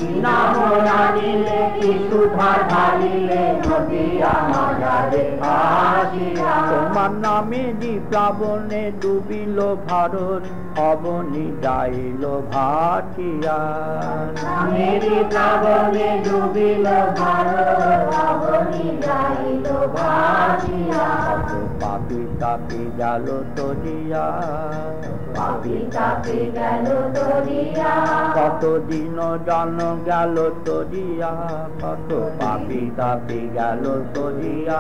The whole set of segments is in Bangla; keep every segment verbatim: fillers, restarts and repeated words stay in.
নাম জানিলে কি সুধা ঢালিলে নদিয়া মাঝারে আসিয়া। তোমার নামেরই প্লাবনে ডুবিল ভারত অবনি যাইল ভাটিয়া। নামেরই প্লাবনে ডুবিল ভারত অবনি যাইল ভাটিয়া। পাপি তাপি গেল তরিয়া, পাপি তাপি গেল তরিয়া। কতদিন জান গেল তরিয়া, কত পাপি তাপি গেল তরিয়া।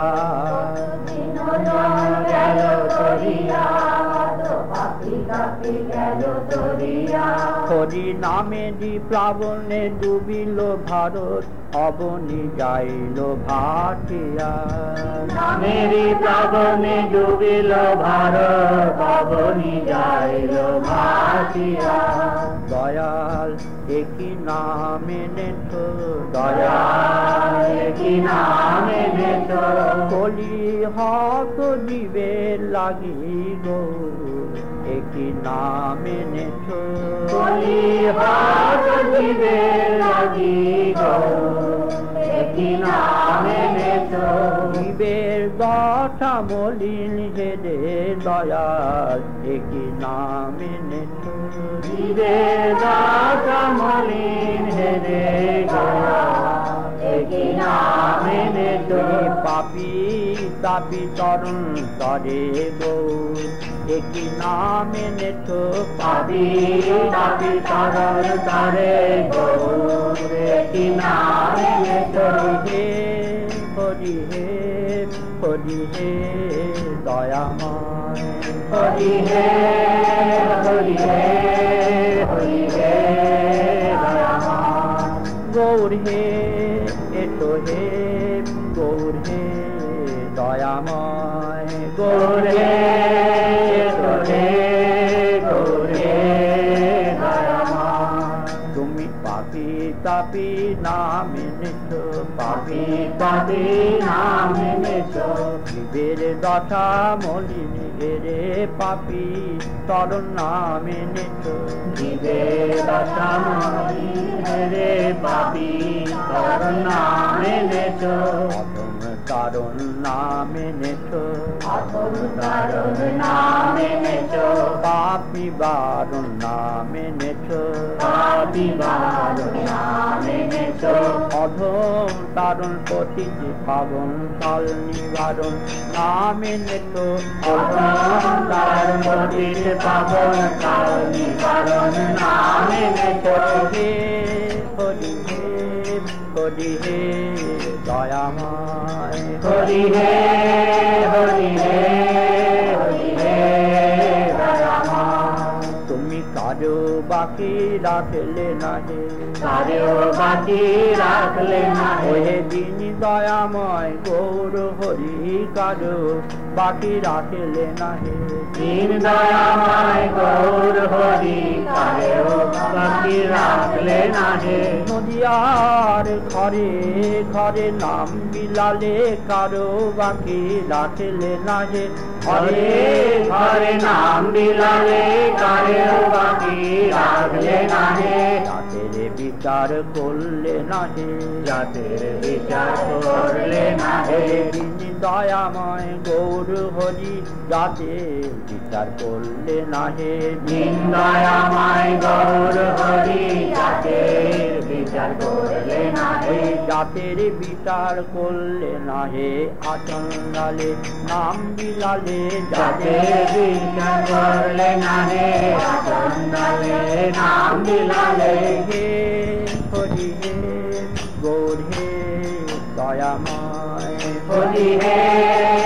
গেল তরিয়া, কত পাপি তাপি গেল তরিয়া। হরি নামেরই প্লাবনে ডুবিল ভারত অবনি যাইল ভাটিয়া। নামেরই প্লাবনে ডুবিল ভারত অবনি যাইল ভাটিয়া। দয়াল একই নাম এনেছো, দয়াল একই নাম এনেছো। কলি হত জীবের লাগি গো একই নাম এনেছো। কলি হত জীবের লাগি গো একই নাম এনেছো। জীবের দশা মলিন হেরে দয়াল একই নাম এনেছো। জীবের দশা মলিন হেরে একই নাম এনেছো। পাপি তাপি তরুণ তরে গো একই নাম এনেছো। পাপি তাপি তরুণ তরে গো একই নাম এনেছো। হে হরি হে হরি হে দয়াময়, হরি হে হরি হে হরি হে দয়াময়। গৌর হে এটো হে গৌর হে দয়াময়। গৌর হে এটো হে গৌর হে দয়াময়। তুমি পাপি তাপি নাম এনেছো, পাপি তাপি নাম এনেছো। জীবের দশা মলিন হেরে পাপি তরুণ নাম এনেছো। জীবের দশা মলিন হেরে পাপি তরুণ নাম এনেছো। অধম তারুণ নাম এনেছো, অধম তারুণ নাম এনেছো। পাপি বারুণ নাম এনেছো। পাপি বারুণ নাম এনেছো। অধম তারুণ পতিতে পাবন কাল নিবারণ নাম এনেছো। অধম তারুণ পতিতে পাবন কাল নিবারণ নাম এনেছো। হে হরি হে হরি হে দয়াময়। হরি হে হরি হে হরি হে দয়াময়। তুমি কারো বাকি রাখলে না হে, কারো বাকি রাখলে না হে। ওহে দিন দয়াময় গৌর হরি কারো বাকি রাখলে না হে। দীন দয়াময় গৌর হরি কারো বাকি রাখলে না হে। নদিয়ার ঘরে ঘরে নাম বিলালে কারো বাকি রাখলে না হে। ঘরে ঘরে নাম বিলালে কারো বাকি রাখলে না হে। জাতের বিচার করলে না হে, জাতের বিচার করলে না হে। দিন দয়াময় গৌর হরি জাতের বিচার করলে না হে। দীন দয়াময় গৌর হরি জাতের বিচার করলে না হে। জাতের বিচার করলে না হে। আচন্দালে নাম বিলালে জাতের বিচার করলে না হে। আচন্দালে নাম বিলালে। হে হরি হে গৌর হে দয়াময়। হরি হে